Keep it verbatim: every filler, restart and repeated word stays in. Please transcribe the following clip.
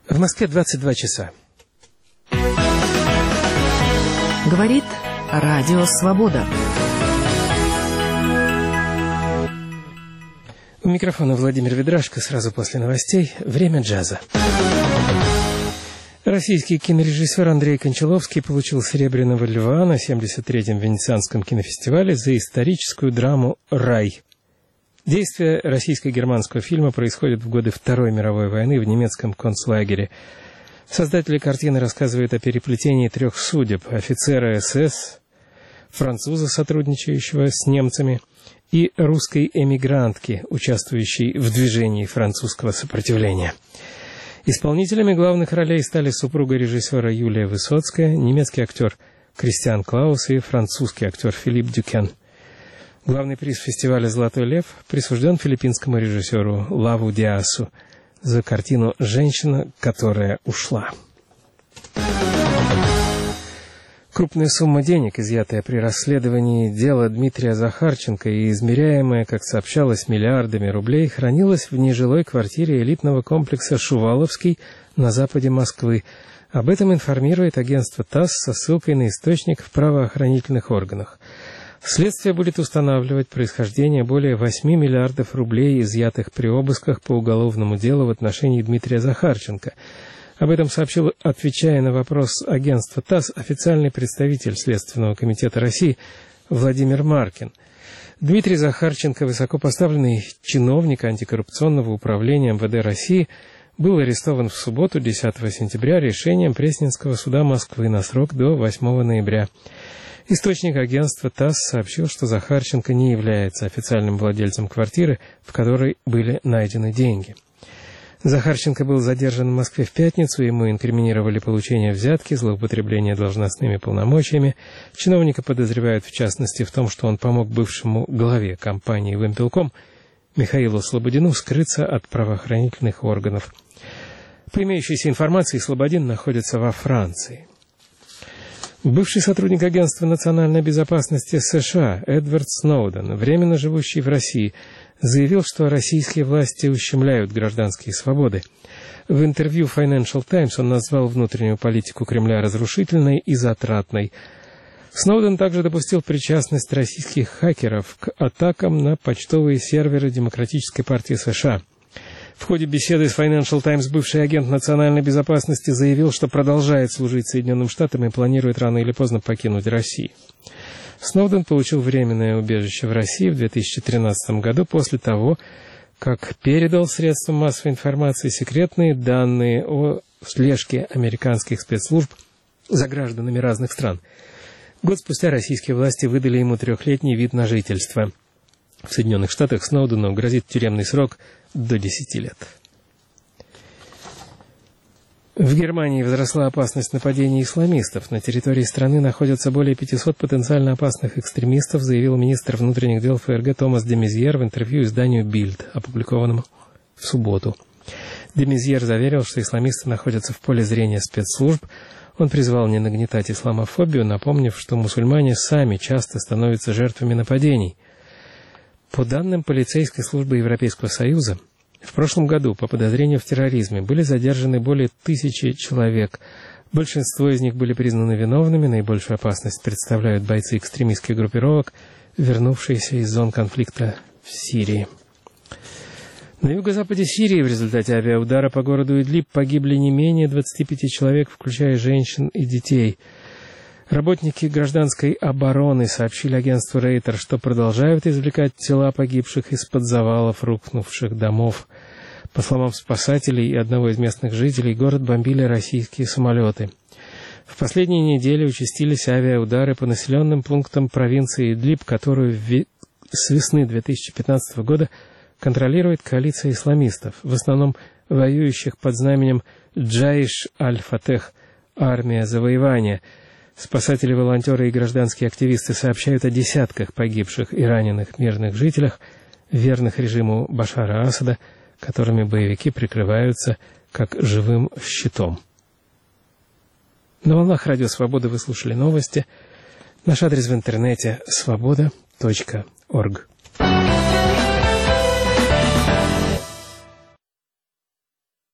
В Москве двадцать два часа. Говорит Радио Свобода. У микрофона Владимир Ведрашко. Сразу после новостей «Время джаза». Российский кинорежиссер Андрей Кончаловский получил «Серебряного льва» на семьдесят третьем Венецианском кинофестивале за историческую драму «Рай». Действие российско-германского фильма происходит в годы Второй мировой войны в немецком концлагере. Создатели картины рассказывают о переплетении трех судеб – офицера СС, француза, сотрудничающего с немцами, и русской эмигрантки, участвующей в движении французского сопротивления. Исполнителями главных ролей стали супруга режиссера Юлия Высоцкая, немецкий актер Кристиан Клаус и французский актер Филипп Дюкен. Главный приз фестиваля «Золотой лев» присужден филиппинскому режиссеру Лаву Диасу за картину «Женщина, которая ушла». Крупная сумма денег, изъятая при расследовании дела Дмитрия Захарченко и измеряемая, как сообщалось, миллиардами рублей, хранилась в нежилой квартире элитного комплекса «Шуваловский» на западе Москвы. Об этом информирует агентство ТАСС со ссылкой на источник в правоохранительных органах. Следствие будет устанавливать происхождение более восьми миллиардов рублей, изъятых при обысках по уголовному делу в отношении Дмитрия Захарченко. Об этом сообщил, отвечая на вопрос агентства ТАСС, официальный представитель Следственного комитета России Владимир Маркин. Дмитрий Захарченко, высокопоставленный чиновник антикоррупционного управления МВД России, был арестован в субботу, десятого сентября, решением Пресненского суда Москвы на срок до восьмого ноября. Источник агентства ТАСС сообщил, что Захарченко не является официальным владельцем квартиры, в которой были найдены деньги. Захарченко был задержан в Москве в пятницу, ему инкриминировали получение взятки, злоупотребление должностными полномочиями. Чиновника подозревают в частности в том, что он помог бывшему главе компании «Вымпелком» Михаилу Слободину скрыться от правоохранительных органов. По имеющейся информации, Слободин находится во Франции. Бывший сотрудник Агентства национальной безопасности США Эдвард Сноуден, временно живущий в России, заявил, что российские власти ущемляют гражданские свободы. В интервью Financial Times он назвал внутреннюю политику Кремля разрушительной и затратной. Сноуден также допустил причастность российских хакеров к атакам на почтовые серверы Демократической партии США. В ходе беседы с Financial Times бывший агент национальной безопасности заявил, что продолжает служить Соединенным Штатам и планирует рано или поздно покинуть Россию. Сноуден получил временное убежище в России в две тысячи тринадцатом году после того, как передал средствам массовой информации секретные данные о слежке американских спецслужб за гражданами разных стран. Год спустя российские власти выдали ему трехлетний вид на жительство. В Соединенных Штатах Сноудену грозит тюремный срок до десяти лет. В Германии возросла опасность нападений исламистов. На территории страны находятся более пятисот потенциально опасных экстремистов, заявил министр внутренних дел ФРГ Томас де Мезьер в интервью изданию «Бильд», опубликованному в субботу. Де Мезьер заверил, что исламисты находятся в поле зрения спецслужб. Он призвал не нагнетать исламофобию, напомнив, что мусульмане сами часто становятся жертвами нападений. По данным полицейской службы Европейского Союза, в прошлом году по подозрению в терроризме были задержаны более тысячи человек. Большинство из них были признаны виновными. Наибольшую опасность представляют бойцы экстремистских группировок, вернувшиеся из зон конфликта в Сирии. На юго-западе Сирии в результате авиаудара по городу Идлиб погибли не менее двадцати пяти человек, включая женщин и детей. Работники гражданской обороны сообщили агентству Рейтер, что продолжают извлекать тела погибших из-под завалов рухнувших домов. По словам спасателей и одного из местных жителей, город бомбили российские самолеты. В последние недели участились авиаудары по населенным пунктам провинции Идлиб, которую с весны две тысячи пятнадцатого года контролирует коалиция исламистов, в основном воюющих под знаменем Джаиш аль-Фатех, армия завоевания. Спасатели, волонтеры и гражданские активисты сообщают о десятках погибших и раненых мирных жителях, верных режиму Башара Асада, которыми боевики прикрываются как живым щитом. На волнах Радио Свобода вы слушали новости. Наш адрес в интернете свобода точка орг.